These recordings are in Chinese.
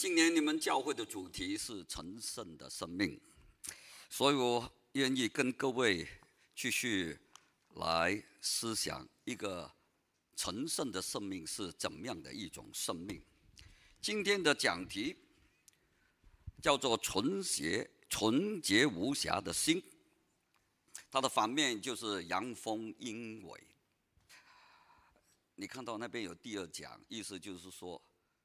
今年你们教会的主题是成圣的生命，所以我愿意跟各位继续来思想一个成圣的生命是怎么样的一种生命。今天的讲题叫做纯洁无瑕的心，它的反面就是阳奉阴违。你看到那边有第二讲，意思就是说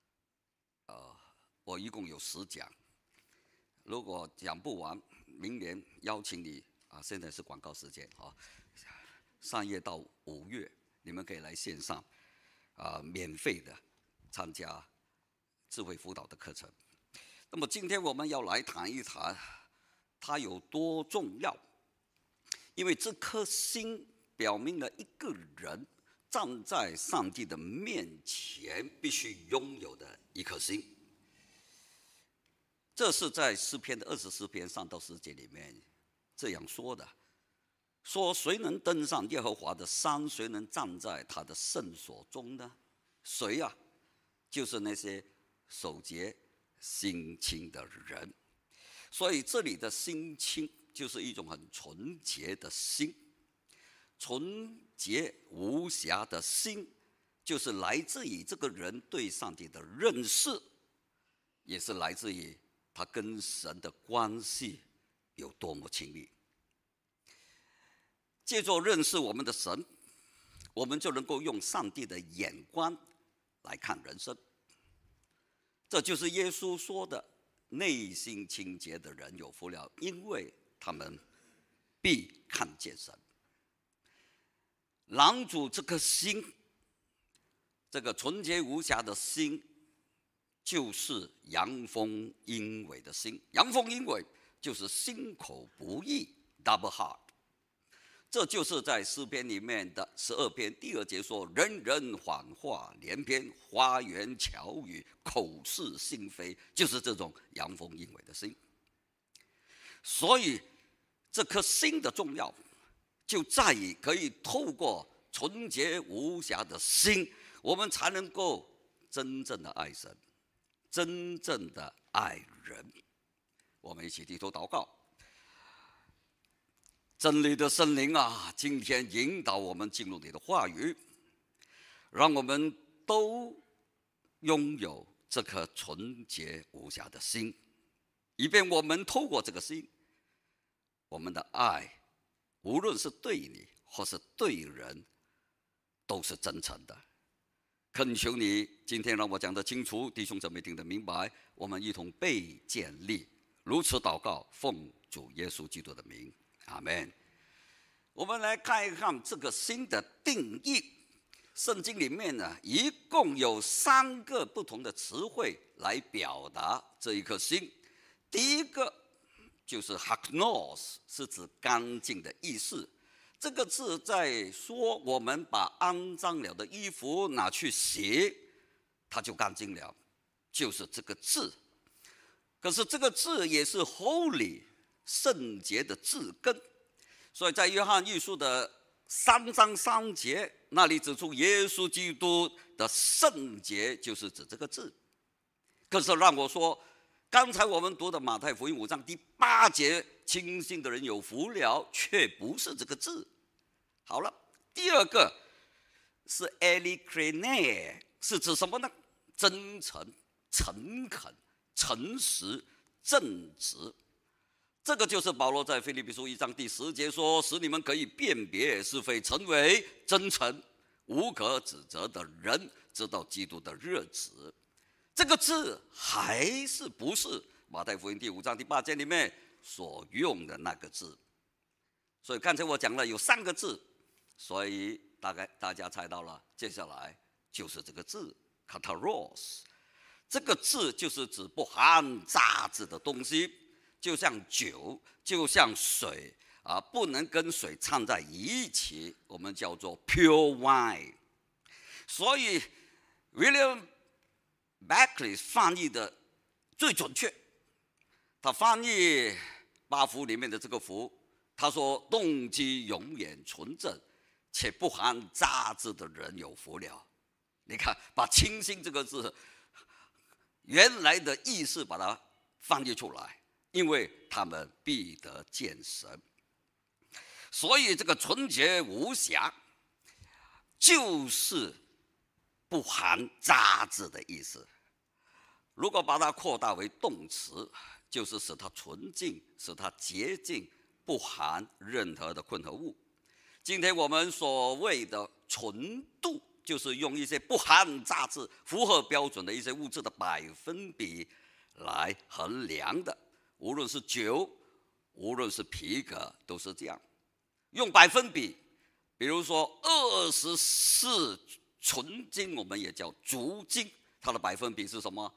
我一共有10讲，如果讲不完，明年邀请你现在是广告时间3月到5月，你们可以来线上免费的参加智慧辅导的课程。那么今天我们要来谈一谈它有多重要，因为这颗心表明了一个人站在上帝的面前必须拥有的一颗心。这是在诗篇的24篇3到4节里面这样说的，说谁能登上耶和华的山，谁能站在他的圣所中呢？谁啊？就是那些守节心清的人。所以这里的心清就是一种很纯洁的心，纯洁无瑕的心就是来自于这个人对上帝的认识，也是来自于他跟神的关系有多么亲密。借着认识我们的神，我们就能够用上帝的眼光来看人生。这就是耶稣说的，内心清洁的人有福了，因为他们必看见神。拦阻这颗心，这个纯洁无瑕的心，就是阳奉阴违的心。阳奉阴违就是心口不义 double heart。 这就是在诗篇里面的12篇第2节说，人人谎话连篇，花言巧语，口是心非，就是这种阳奉阴违的心。所以这颗心的重要就在于可以透过纯洁无瑕的心，我们才能够真正的爱神，真正的爱人。我们一起低头祷告。真理的圣灵啊，今天引导我们进入你的话语，让我们都拥有这颗纯洁无瑕的心，以便我们透过这个心，我们的爱无论是对你或是对人都是真诚的。恳求你今天让我讲得清楚，弟兄姊妹听得明白，我们一同被建立。如此祷告，奉主耶稣基督的名，阿们。我们来看一看这个心的定义。圣经里面呢，一共有3个不同的词汇来表达这一颗心。第一个就是 haknos， 是指干净的意思。这个字在说我们把肮脏了的衣服拿去洗，它就干净了，就是这个字。可是这个字也是 holy 圣洁的字根，所以在约翰一书的3章3节那里指出耶稣基督的圣洁就是指这个字。可是让我说，刚才我们读的马太福音5章第8节，清心的人有福了，却不是这个字。好了，第二个是 eilikrene， 是指什么呢？真诚、诚恳、诚实、正直。这个就是保罗在腓立比书1章第10节说，使你们可以辨别是非，成为真诚无可指责的人，知道基督的热旨。这个字还是不是马太福音第5章第8节里面所用的那个字。所以刚才我讲了有3个字，所以大家猜到了，接下来就是这个字 kataros。 这个字就是指不含杂质的东西，就像酒，就像水不能跟水掺在一起，我们叫做 pure wine。 所以 William Beckley 翻译的最准确，他翻译8福里面的这个福，他说动机永远纯正且不含杂质的人有福了。你看，把清心这个字原来的意思把它翻译出来，因为他们必得见神。所以这个纯洁无瑕，就是不含杂质的意思。如果把它扩大为动词，就是使它纯净，使它洁净，不含任何的混合物。今天我们所谓的纯度，就是用一些不含杂质、符合标准的一些物质的百分比来衡量的。无论是酒，无论是皮革，都是这样。用百分比，比如说24纯金，我们也叫足金，它的百分比是什么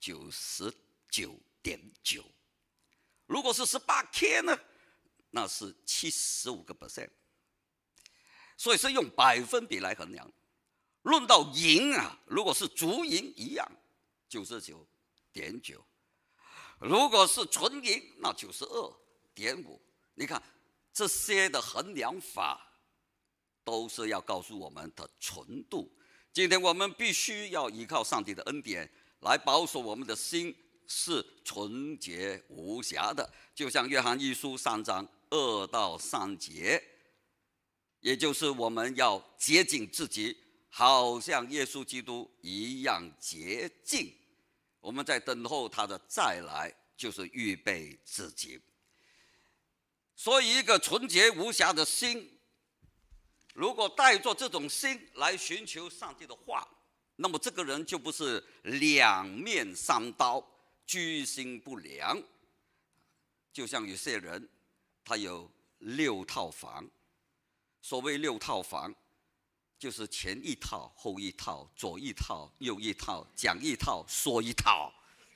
？99.9。如果是18K 呢，那是75%。所以是用百分比来衡量。论到银啊，如果是足银一样，99.9；如果是纯银，那92.5。你看这些的衡量法，都是要告诉我们的纯度。今天我们必须要依靠上帝的恩典来保守我们的心是纯洁无瑕的，就像约翰一书3章2到3节，也就是我们要洁净自己，好像耶稣基督一样洁净。我们在等候他的再来，就是预备自己。所以一个纯洁无瑕的心，如果带着这种心来寻求上帝的话，那么这个人就不是两面三刀，居心不良。就像有些人他有6套房，所谓6套房，就是前一套后一套，左一套右一套，讲一套说一套。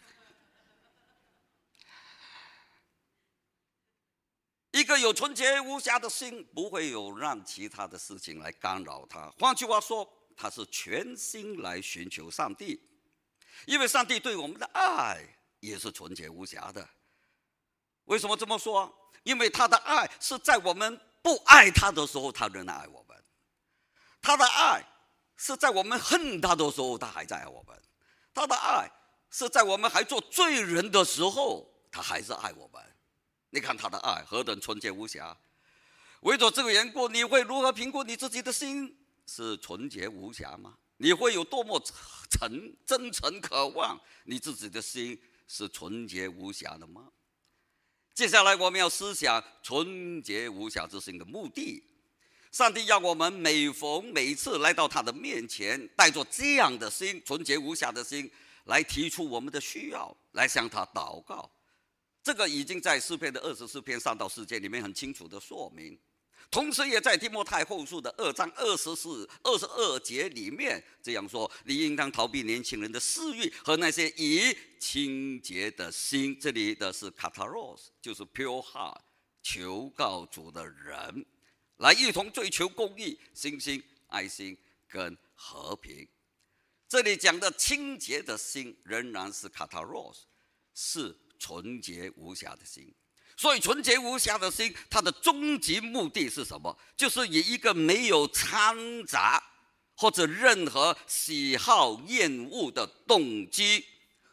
一个有纯洁无瑕的心，不会有让其他的事情来干扰他。换句话说，他是全心来寻求上帝，因为上帝对我们的爱也是纯洁无瑕的。为什么这么说？因为他的爱是在我们不爱他的时候，他仍然爱我们；他的爱是在我们恨他的时候，他还在爱我们；他的爱是在我们还做罪人的时候，他还是爱我们。你看他的爱何等纯洁无瑕！为着这个缘故，你会如何评估你自己的心是纯洁无瑕吗？你会有多么真诚渴望你自己的心是纯洁无瑕的吗？接下来我们要思想纯洁无瑕之心的目的。上帝要我们每次来到他的面前，带着这样的心，纯洁无瑕的心，来提出我们的需要，来向他祷告。这个已经在诗篇的24篇3到4节里面很清楚的说明，同时也在提摩太后书的2章22节里面这样说：你应当逃避年轻人的私欲和那些以清洁的心，这里的是 kataros， 就是 pure heart， 求告主的人，来一同追求公义、信心、爱心跟和平。这里讲的清洁的心仍然是 kataros， 是纯洁无瑕的心。所以纯洁无瑕的心，它的终极目的是什么？就是以一个没有掺杂或者任何喜好厌恶的动机，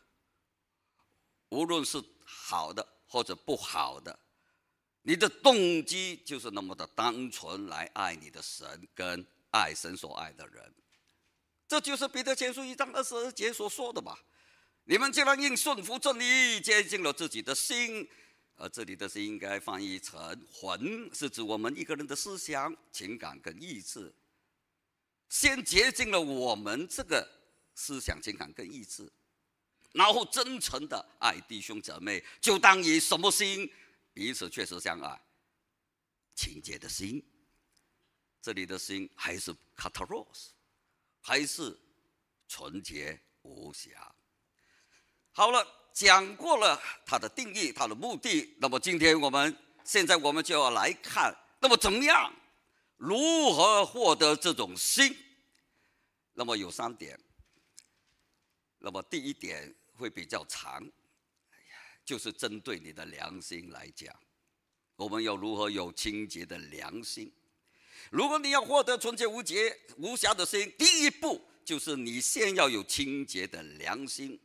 无论是好的或者不好的，你的动机就是那么的单纯来爱你的神跟爱神所爱的人。这就是彼得前书1章22节所说的吧。你们既然因顺服真理洁净了自己的心，这里的心应该翻译成魂，是指我们一个人的思想、情感跟意志。先洁净了我们这个思想、情感跟意志，然后真诚的爱弟兄姊妹，就当以什么心？彼此确实相爱，清洁的心。这里的心还是 kataros， 还是纯洁无瑕。好了，讲过了它的定义，它的目的。那么现在我们就要来看，那么怎么样，如何获得这种心？那么有3点。那么第一点会比较长，就是针对你的良心来讲，我们要如何有清洁的良心？如果你要获得纯洁无瑕的心，第一步就是你先要有清洁的良心。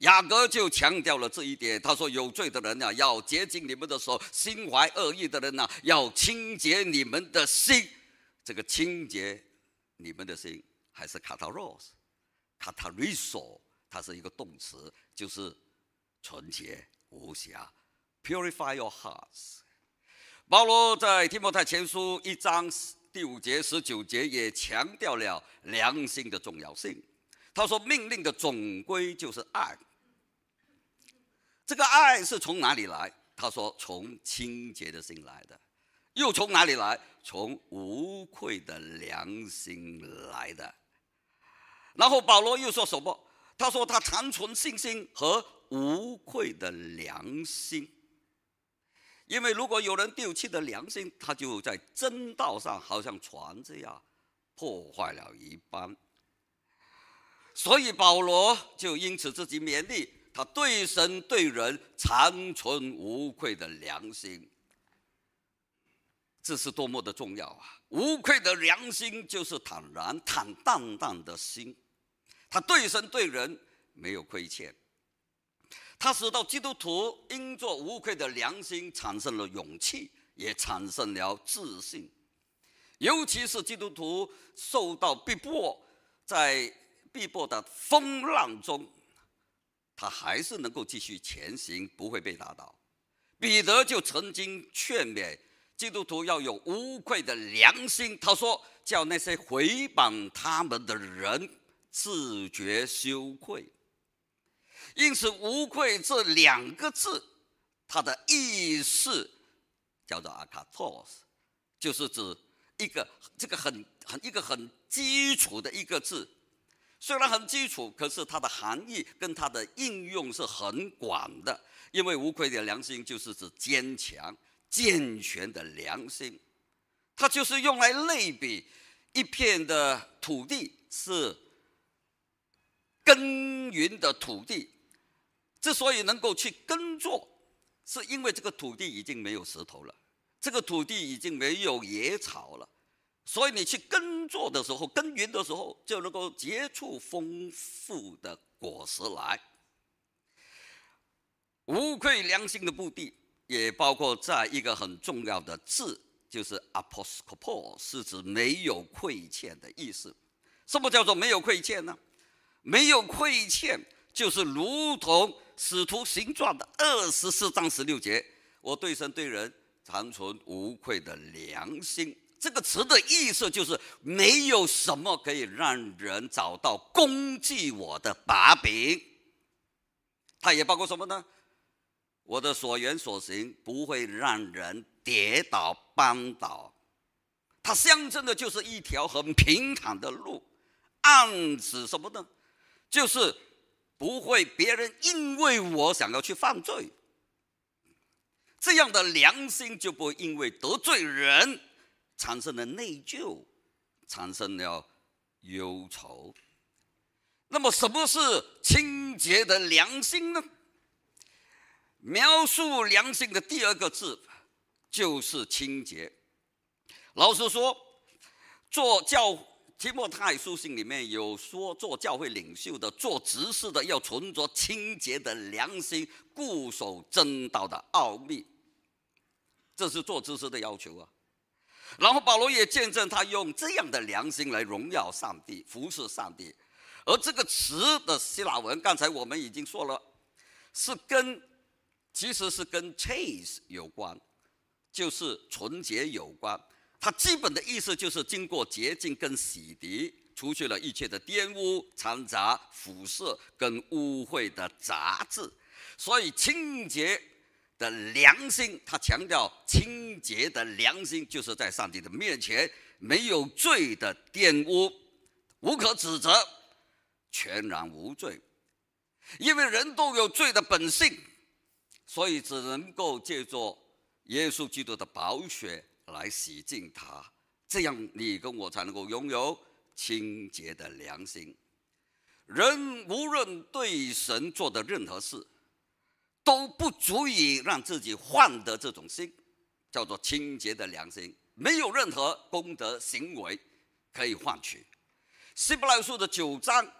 雅各就强调了这一点，他说：“有罪的人啊，要洁净你们的手；心怀恶意的人啊，要清洁你们的心。”这个清洁你们的心，还是 kataros，katariso， 它是一个动词，就是纯洁无瑕 ，purify your hearts。保罗在提摩太前书1章第5节、19节也强调了良心的重要性。他说：“命令的总归就是爱。”这个爱是从哪里来？他说：“从清洁的心来的。”又从哪里来？从无愧的良心来的。然后保罗又说什么？他说他常存信心和无愧的良心。因为如果有人丢弃的良心，他就在真道上好像船这样破坏了一般。所以保罗就因此自己勉励他对神对人常存无愧的良心。这是多么的重要啊！无愧的良心就是坦然坦荡荡的心，他对神对人没有亏欠，他使到基督徒因着无愧的良心产生了勇气，也产生了自信。尤其是基督徒受到逼迫，在逼迫的风浪中，他还是能够继续前行，不会被打倒。彼得就曾经劝勉基督徒要有无愧的良心，他说：“叫那些毁谤他们的人自觉羞愧。”因此，“无愧”这2个字，它的意思叫做 akatos， 就是指一个很基础的一个字。虽然很基础，可是它的含义跟它的应用是很广的。因为无愧的良心就是指坚强、健全的良心，它就是用来类比一片的土地是耕耘的土地。之所以能够去耕作，是因为这个土地已经没有石头了，这个土地已经没有野草了，所以你去耕作的时候、耕耘的时候，就能够结出丰富的果实来。无愧良心的目的也包括在一个很重要的字，就是 aposkopos， 是指没有亏欠的意思。什么叫做没有亏欠呢？没有亏欠就是如同使徒行传的24章16节，我对神对人常存无愧的良心。这个词的意思就是没有什么可以让人找到攻击我的把柄。它也包括什么呢？我的所言所行不会让人跌倒绊倒。它象征的就是一条很平坦的路，暗指什么呢？就是不会别人因为我想要去犯罪，这样的良心就不会因为得罪人产生了内疚，产生了忧愁。那么什么是清洁的良心呢？描述良心的第2个字就是清洁。老实说，提摩太书信里面有说，做教会领袖的、做执事的，要存着清洁的良心，固守真道的奥秘。这是做执事的要求啊。然后保罗也见证他用这样的良心来荣耀上帝、服侍上帝。而这个词的希腊文，刚才我们已经说了，其实是跟 chaste 有关，就是纯洁有关。它基本的意思就是经过洁净跟洗涤，除去了一切的玷污、掺杂、腐蚀跟污秽的杂质。所以清洁的良心，他强调清洁的良心就是在上帝的面前没有罪的玷污，无可指责，全然无罪。因为人都有罪的本性，所以只能够借着耶稣基督的宝血来洗净它，这样你跟我才能够拥有清洁的良心。人无论对神做的任何事，都不足以让自己换得这种心，叫做清洁的良心。没有任何功德行为可以换取。希伯来书的9章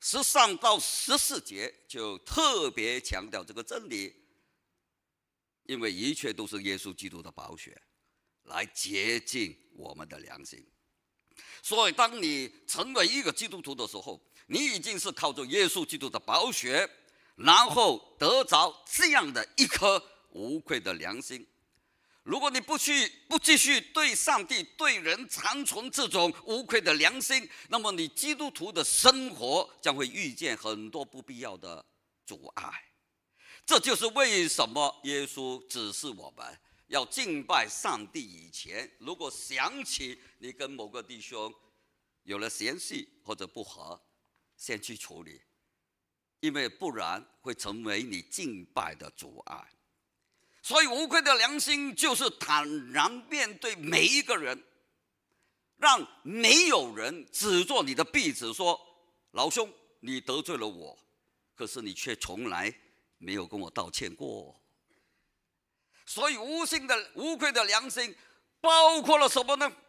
13到14节就特别强调这个真理，因为一切都是耶稣基督的宝血来洁净我们的良心。所以当你成为一个基督徒的时候，你已经是靠着耶稣基督的宝血，然后得着这样的一颗无愧的良心。如果你不继续对上帝对人长存这种无愧的良心，那么你基督徒的生活将会遇见很多不必要的阻碍。这就是为什么耶稣指示我们要敬拜上帝以前，如果想起你跟某个弟兄有了嫌隙或者不和，先去处理，因为不然会成为你敬拜的阻碍。所以无愧的良心就是坦然面对每一个人，让没有人指着你的鼻子说：老兄，你得罪了我，可是你却从来没有跟我道歉过。所以无愧的良心包括了什么呢？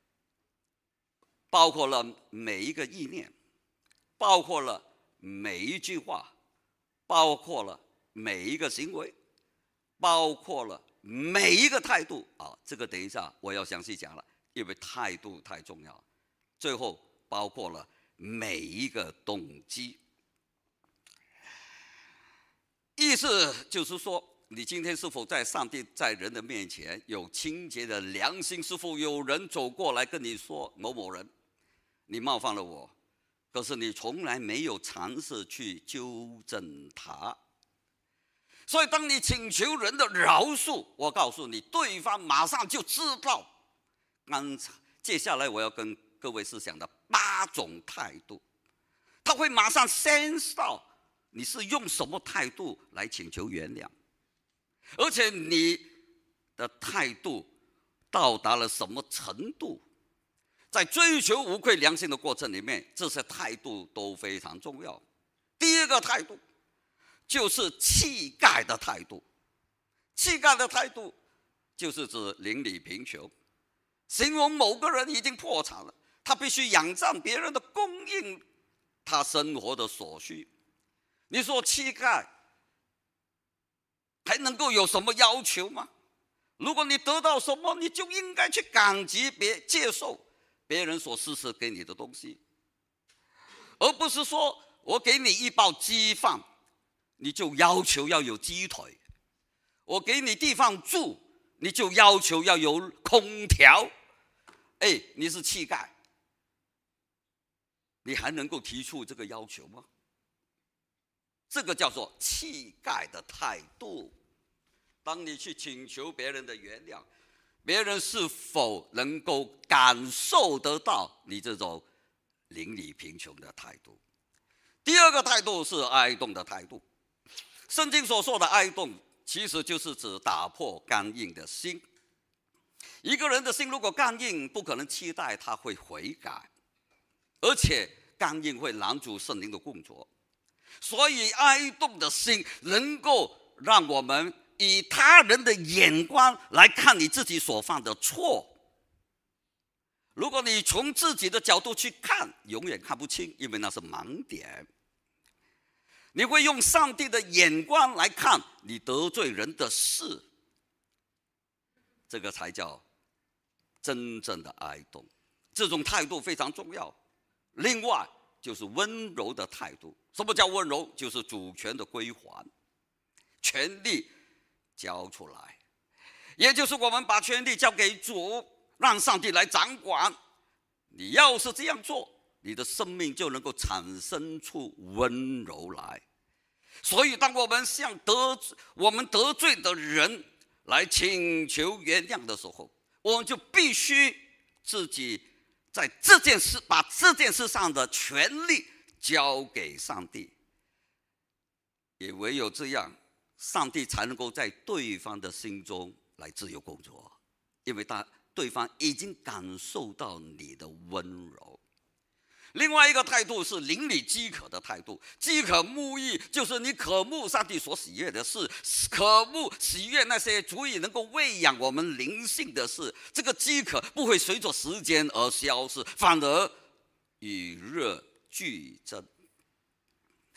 包括了每一个意念，包括了每一句话，包括了每一个行为，包括了每一个态度啊！这个等一下我要详细讲了，因为态度太重要。最后包括了每一个动机，意思就是说，你今天是否在上帝在人的面前有清洁的良心？是否有人走过来跟你说某某人，你冒犯了我，可是你从来没有尝试去纠正他？所以当你请求人的饶恕，我告诉你，对方马上就知道。接下来我要跟各位思想的8种态度，他会马上 sense 到你是用什么态度来请求原谅，而且你的态度到达了什么程度。在追求无愧良心的过程里面，这些态度都非常重要。第一个态度就是气概的态度。气概的态度就是指邻里贫穷，形容某个人已经破产了，他必须仰仗别人的供应他生活的所需。你说气概还能够有什么要求吗？如果你得到什么，你就应该去感激接受别人所施舍给你的东西，而不是说我给你一包鸡饭，你就要求要有鸡腿；我给你地方住，你就要求要有空调。你是气概，你还能够提出这个要求吗？这个叫做气概的态度。当你去请求别人的原谅，别人是否能够感受得到你这种邻里贫穷的态度？第二个态度是哀痛的态度。圣经所说的哀痛，其实就是指打破刚硬的心。一个人的心如果刚硬，不可能期待他会悔改，而且刚硬会拦阻圣灵的工作。所以哀痛的心能够让我们以他人的眼光来看你自己所犯的错。如果你从自己的角度去看，永远看不清，因为那是盲点。你会用上帝的眼光来看你得罪人的事，这个才叫真正的哀痛。这种态度非常重要。另外就是温柔的态度。什么叫温柔？就是主权的归还，权力交出来，也就是我们把权力交给主，让上帝来掌管。你要是这样做，你的生命就能够产生出温柔来。所以当我们向我们得罪的人来请求原谅的时候，我们就必须自己在把这件事上的权利交给上帝。也唯有这样，上帝才能够在对方的心中来自由工作，因为对方已经感受到你的温柔。另外一个态度是邻里饥渴的态度。饥渴慕义，就是你渴慕上帝所喜悦的事，渴慕喜悦那些足以能够喂养我们灵性的事。这个饥渴不会随着时间而消失，反而与日俱增。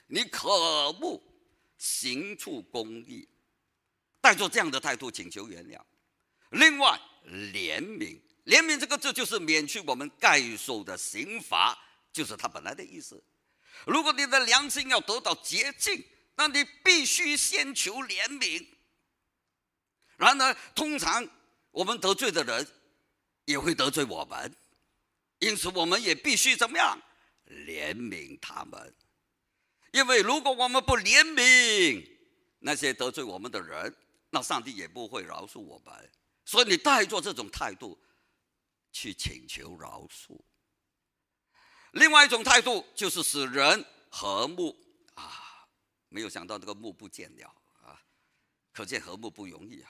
你渴慕行出公义，带着这样的态度请求原谅。另外，怜悯，怜悯这个字就是免去我们该受的刑罚，就是它本来的意思。如果你的良心要得到洁净，那你必须先求怜悯。然而，通常我们得罪的人也会得罪我们，因此我们也必须怎么样？怜悯他们。因为如果我们不怜悯那些得罪我们的人，那上帝也不会饶恕我们。所以你带着这种态度去请求饶恕。另外一种态度就是使人和睦啊，没有想到这个睦不见了啊，可见和睦不容易啊。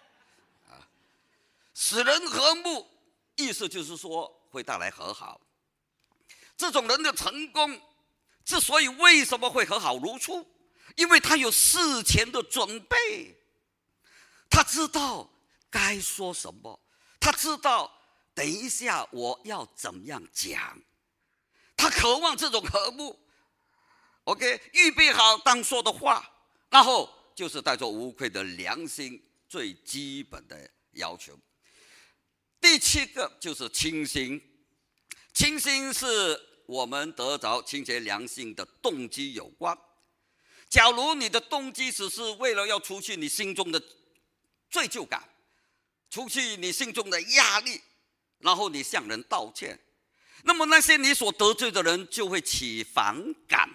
使人和睦，意思就是说会带来和好。这种人的成功之所以为什么会和好如初，因为他有事前的准备，他知道该说什么，他知道等一下我要怎么样讲，他渴望这种和睦。OK， 预备好当说的话，然后就是带着无愧的良心，最基本的要求。第7个就是清心，清心是我们得着清洁良心的动机有关。假如你的动机只是为了要除去你心中的罪疚感，除去你心中的压力，然后你向人道歉，那么那些你所得罪的人就会起反感。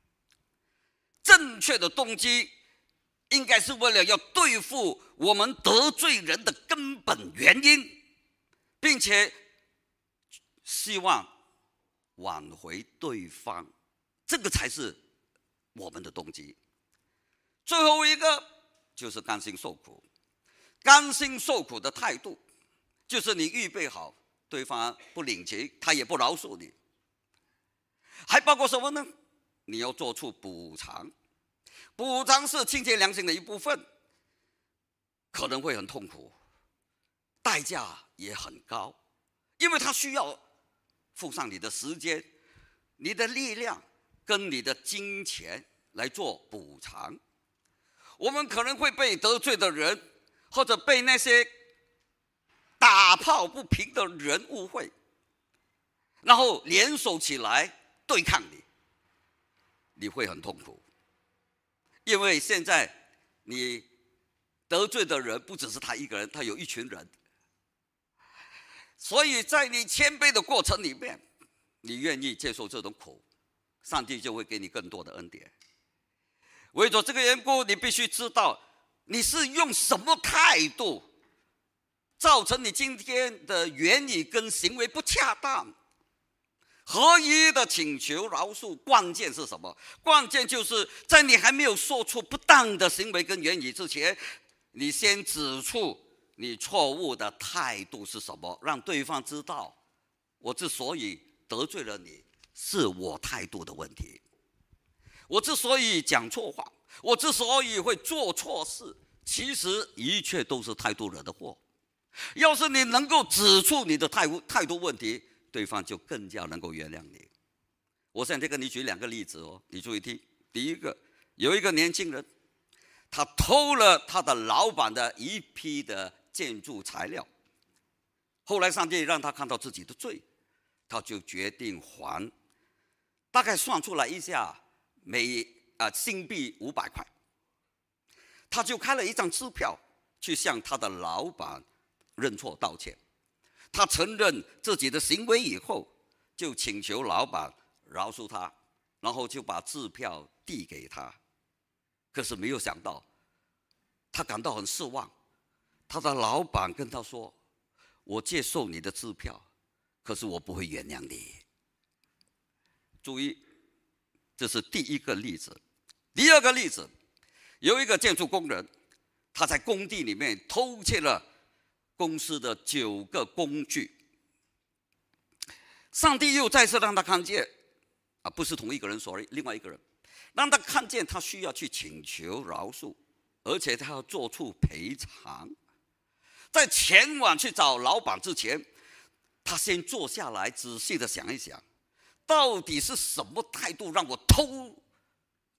正确的动机应该是为了要对付我们得罪人的根本原因，并且希望挽回对方，这个才是我们的动机。最后一个就是甘心受苦。甘心受苦的态度，就是你预备好对方不领情，他也不饶恕你。还包括什么呢？你要做出补偿。补偿是清洁良心的一部分，可能会很痛苦，代价也很高，因为它需要付上你的时间、你的力量跟你的金钱来做补偿。我们可能会被得罪的人，或者被那些打抱不平的人误会，然后联手起来对抗你，你会很痛苦。因为现在你得罪的人不只是他一个人，他有一群人。所以在你谦卑的过程里面，你愿意接受这种苦，上帝就会给你更多的恩典。为着这个缘故，你必须知道你是用什么态度造成你今天的言语跟行为不恰当。合一的请求饶恕，关键是什么？关键就是在你还没有说出不当的行为跟言语之前，你先指出你错误的态度是什么，让对方知道我之所以得罪了你，是我态度的问题。我之所以讲错话，我之所以会做错事，其实一切都是态度惹的祸。要是你能够指出你的态度问题，对方就更加能够原谅你。我现在跟你举2个例子哦，你注意听。第一个，有一个年轻人，他偷了他的老板的一批的建筑材料，后来上帝让他看到自己的罪，他就决定还，大概算出来一下，新币500块，他就开了一张支票去向他的老板认错道歉。他承认自己的行为以后，就请求老板饶恕他，然后就把支票递给他。可是没有想到，他感到很失望。他的老板跟他说：“我接受你的支票，可是我不会原谅你。”注意，这是第一个例子。第二个例子，有一个建筑工人，他在工地里面偷窃了公司的9个工具。上帝又再次让他看见，不是同一个人，sorry，另外一个人，让他看见他需要去请求饶恕，而且他要做出赔偿。在前往去找老板之前，他先坐下来仔细的想一想，到底是什么态度让我偷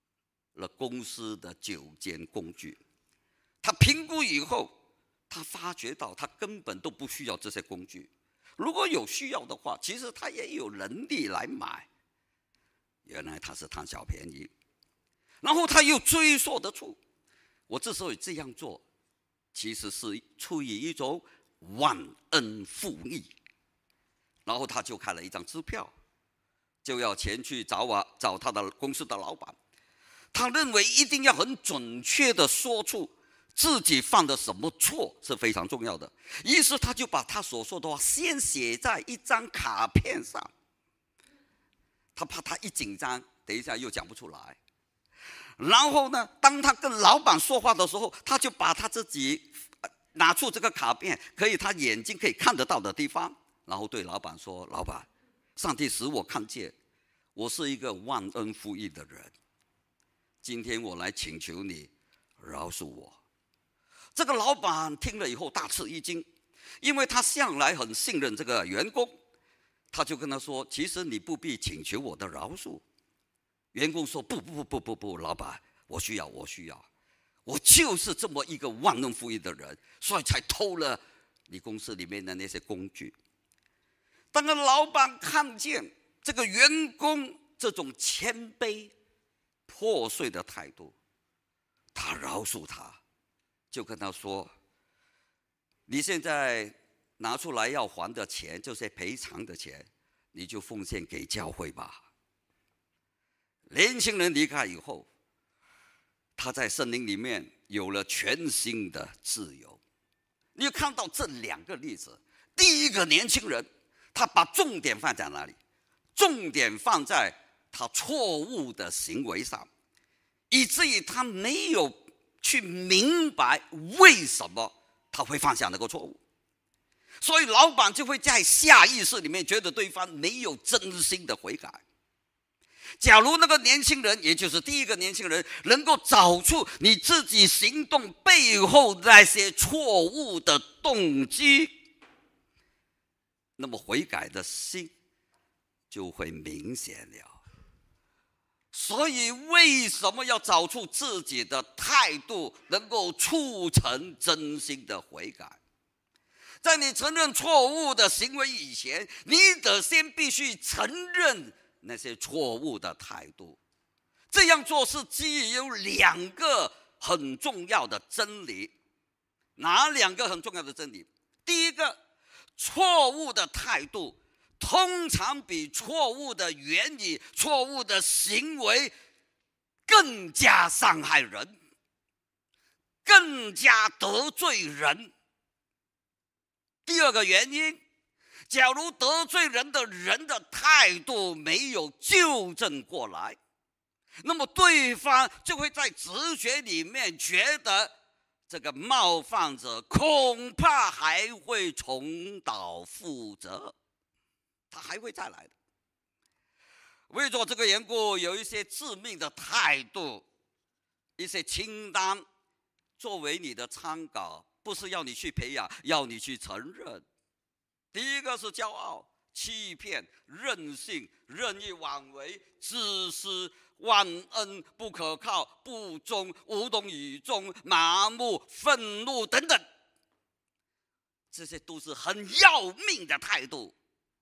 了公司的9件工具。他评估以后，他发觉到他根本都不需要这些工具。如果有需要的话，其实他也有能力来买。原来他是贪小便宜，然后他又追溯得出，我之所以这样做，其实是出于一种忘恩负义。然后他就开了一张支票，就要前去找他的公司的老板。他认为一定要很准确地说出自己犯的什么错是非常重要的，于是他就把他所说的话先写在一张卡片上。他怕他一紧张，等一下又讲不出来。然后呢，当他跟老板说话的时候，他就把他自己拿出这个卡片，他眼睛可以看得到的地方，然后对老板说：“老板，上帝使我看见，我是一个忘恩负义的人。今天我来请求你饶恕我。”这个老板听了以后大吃一惊，因为他向来很信任这个员工，他就跟他说：“其实你不必请求我的饶恕。”员工说：“不，老板，我需要，我就是这么一个忘恩负义的人，所以才偷了你公司里面的那些工具。”当个老板看见这个员工这种谦卑破碎的态度，他饶恕他，就跟他说：“你现在拿出来要还的钱，就是赔偿的钱，你就奉献给教会吧。”年轻人离开以后，他在圣灵里面有了全新的自由。你有看到这2个例子？第一个年轻人，他把重点放在哪里？重点放在他错误的行为上，以至于他没有去明白为什么他会犯下那个错误。所以老板就会在下意识里面觉得对方没有真心的悔改。假如那个年轻人，也就是第一个年轻人，能够找出你自己行动背后那些错误的动机，那么悔改的心就会明显了。所以为什么要找出自己的态度能够促成真心的悔改？在你承认错误的行为以前，你得先必须承认那些错误的态度。这样做是基于有2个很重要的真理。哪2个很重要的真理？第一个，错误的态度通常比错误的言语、错误的行为更加伤害人，更加得罪人。第2个原因，假如得罪人的人的态度没有纠正过来，那么对方就会在直觉里面觉得这个冒犯者恐怕还会重蹈覆辙，他还会再来的。为着这个缘故，有一些致命的态度，一些清单作为你的参考，不是要你去培养，要你去承认。第一个是骄傲、欺骗、任性、任意妄为、自私、忘恩、不可靠、不忠、无动于衷、麻木、愤怒等等，这些都是很要命的态度。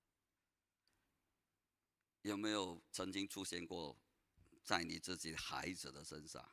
有没有曾经出现过在你自己孩子的身上？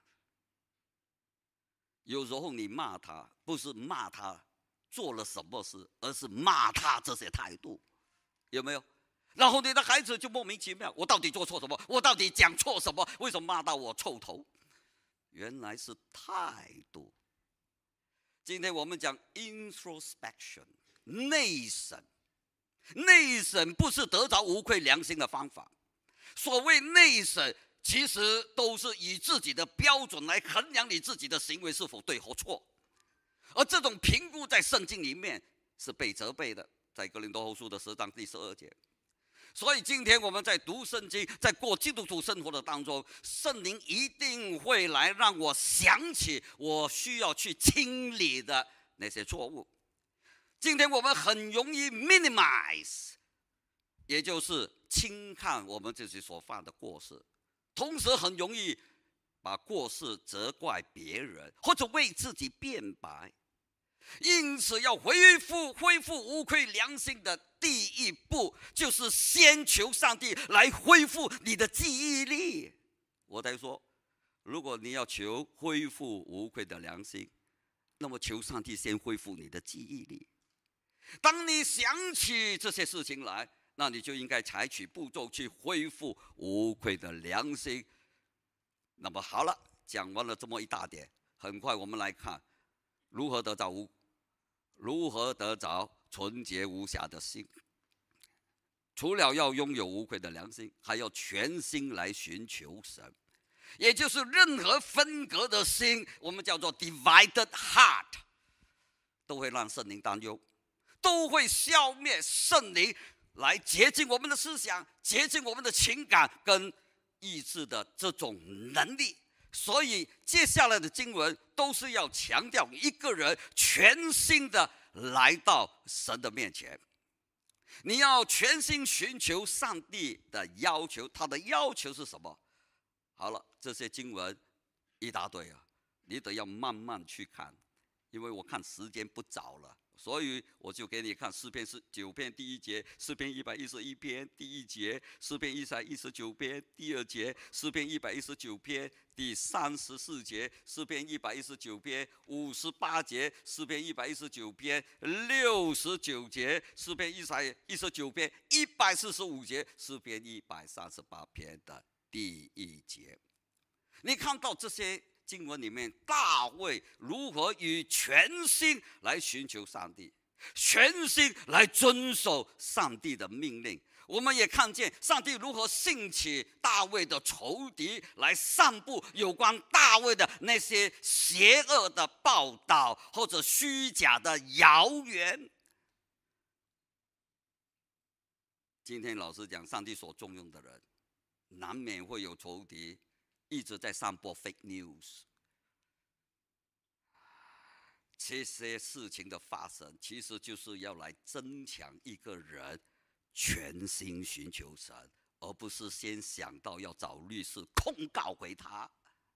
有时候你骂他，不是骂他做了什么事，而是骂他这些态度，有没有？然后你的孩子就莫名其妙，我到底做错什么？我到底讲错什么？为什么骂到我臭头？原来是态度。今天我们讲 introspection， 内审。内审不是得着无愧良心的方法。所谓内审，其实都是以自己的标准来衡量你自己的行为是否对或错。而这种评估在圣经里面是被责备的，在哥林多后书的10章第12节。所以今天我们在读圣经，在过基督徒生活的当中，圣灵一定会来让我想起我需要去清理的那些错误。今天我们很容易 minimize， 也就是轻看我们自己所犯的过失，同时很容易把过失责怪别人，或者为自己辩白。因此，要恢复无愧良心的第一步，就是先求上帝来恢复你的记忆力。我才说，如果你要求恢复无愧的良心，那么求上帝先恢复你的记忆力。当你想起这些事情来，那你就应该采取步骤去恢复无愧的良心。那么好了，讲完了这么一大点，很快我们来看如何得着纯洁无瑕的心。除了要拥有无愧的良心，还要全心来寻求神，也就是任何分隔的心，我们叫做 divided heart， 都会让圣灵担忧，都会消灭圣灵来洁净我们的思想，洁净我们的情感跟意志的这种能力。所以接下来的经文都是要强调一个人全心的来到神的面前。你要全心寻求上帝的要求，他的要求是什么？好了，这些经文一大堆啊，你得要慢慢去看，因为我看时间不早了，所以我就给你看诗篇9篇第1节，诗篇111篇第1节，诗篇119篇第2节，诗篇119篇第34节，诗篇119篇58节，诗篇119篇69节，诗篇119篇145节，诗篇138篇的第1节。你看到这些经文里面，大卫如何以全心来寻求上帝，全心来遵守上帝的命令。我们也看见上帝如何兴起大卫的仇敌，来散布有关大卫的那些邪恶的报道或者虚假的谣言。今天老实讲，上帝所重用的人，难免会有仇敌一直在散播 fake news。这些事情的发生，其实就是要来增强一个人全心寻求神，而不是先想到要找律师控告回他。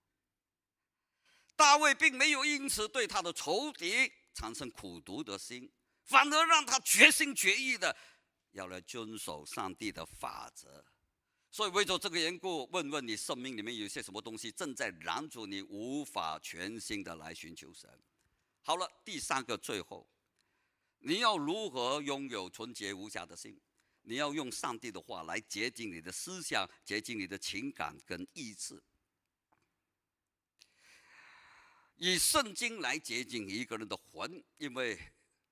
大卫并没有因此对他的仇敌产生苦毒的心，反而让他决心决意的要来遵守上帝的法则。所以为着这个缘故，问问你生命里面有些什么东西正在拦阻你无法全心的来寻求神。好了，第3个，最后你要如何拥有纯洁无瑕的心？你要用上帝的话来洁净你的思想，洁净你的情感跟意志，以圣经来洁净一个人的魂。因为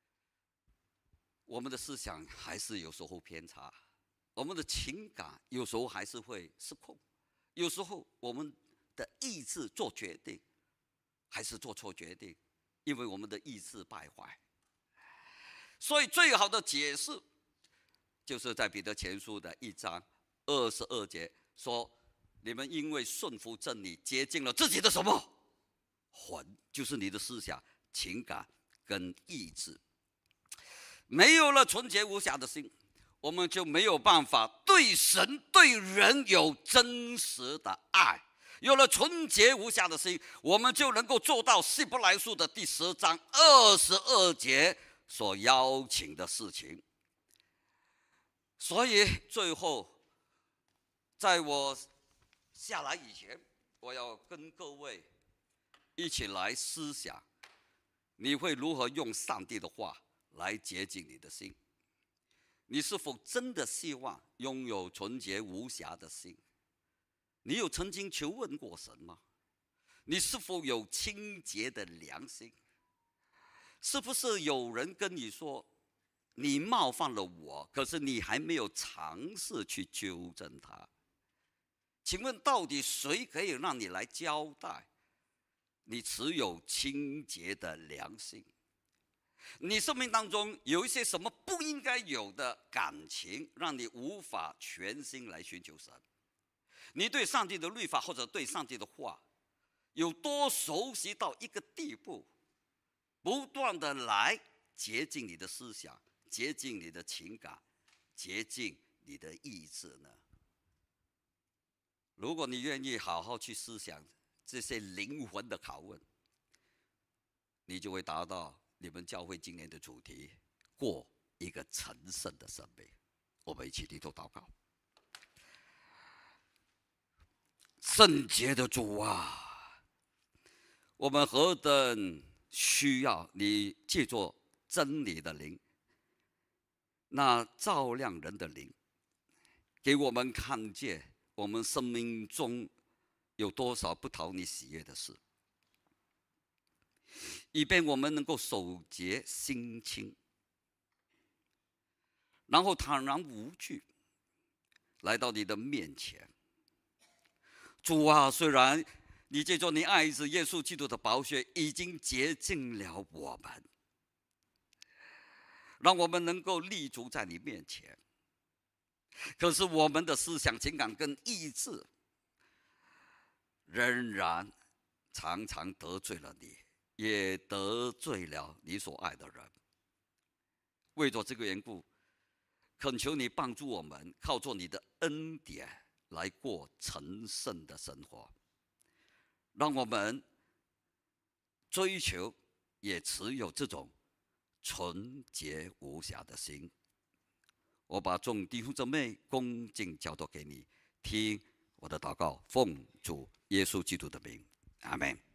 我们的思想还是有时候偏差，我们的情感有时候还是会失控，有时候我们的意志做决定还是做错决定，因为我们的意志败坏。所以最好的解释就是在彼得前书的1章22节说，你们因为顺服真理，洁净了自己的什么魂，就是你的思想、情感跟意志。没有了纯洁无瑕的心，我们就没有办法对神对人有真实的爱。有了纯洁无瑕的心，我们就能够做到希伯来书的第10章22节所邀请的事情。所以最后，在我下来以前，我要跟各位一起来思想，你会如何用上帝的话来洁净你的心？你是否真的希望拥有纯洁无瑕的心？你有曾经求问过神吗？你是否有清洁的良心？是不是有人跟你说你冒犯了我，可是你还没有尝试去纠正他？请问到底谁可以让你来交代你持有清洁的良心？你生命当中有一些什么不应该有的感情，让你无法全心来寻求神？你对上帝的律法或者对上帝的话有多熟悉到一个地步，不断的来洁净你的思想，洁净你的情感，洁净你的意志呢？如果你愿意好好去思想这些灵魂的拷问，你就会达到你们教会今年的主题：过一个成圣的生命。我们一起低头祷告。圣洁的主啊，我们何等需要你借着真理的灵，那照亮人的灵，给我们看见我们生命中有多少不讨你喜悦的事，以便我们能够守节心清，然后坦然无惧来到你的面前。主啊，虽然你借着你爱子耶稣基督的宝血已经洁净了我们，让我们能够立足在你面前，可是我们的思想、情感跟意志仍然常常得罪了你，也得罪了你所爱的人。为着这个缘故，恳求你帮助我们，靠着你的恩典来过成圣的生活，让我们追求也持有这种纯洁无瑕的心。我把众弟兄姊妹恭敬交托给你，听我的祷告，奉主耶稣基督的名，阿们。